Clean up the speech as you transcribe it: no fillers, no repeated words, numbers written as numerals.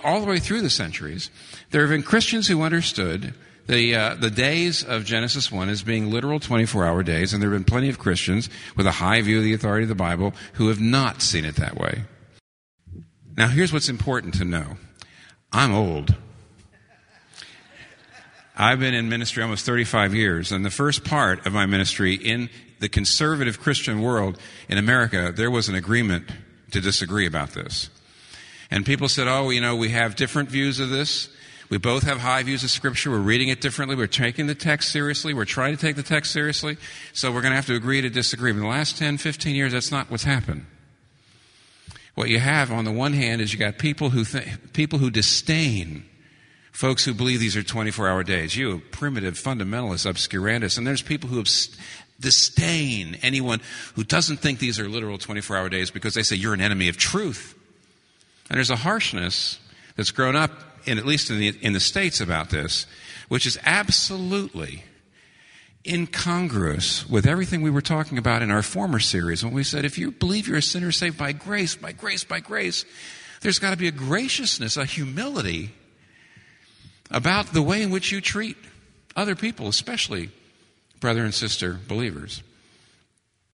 all the way through the centuries, there have been Christians who understood the days of Genesis 1 as being literal 24-hour days, and there have been plenty of Christians with a high view of the authority of the Bible who have not seen it that way. Now, here's what's important to know. I'm old. I've been in ministry almost 35 years, and the first part of my ministry in the conservative Christian world in America, there was an agreement to disagree about this. And people said, we have different views of this. We both have high views of Scripture. We're reading it differently. We're taking the text seriously. We're trying to take the text seriously. So we're going to have to agree to disagree. But in the last 10, 15 years, that's not what's happened. What you have on the one hand is you got people who disdain folks who believe these are 24-hour days. You primitive fundamentalists, obscurantists. And there's people who disdain anyone who doesn't think these are literal 24-hour days because they say you're an enemy of truth. And there's a harshness that's grown up, at least in the States, about this, which is absolutely incongruous with everything we were talking about in our former series when we said if you believe you're a sinner saved by grace, by grace, by grace, there's got to be a graciousness, a humility about the way in which you treat other people, especially brother and sister believers.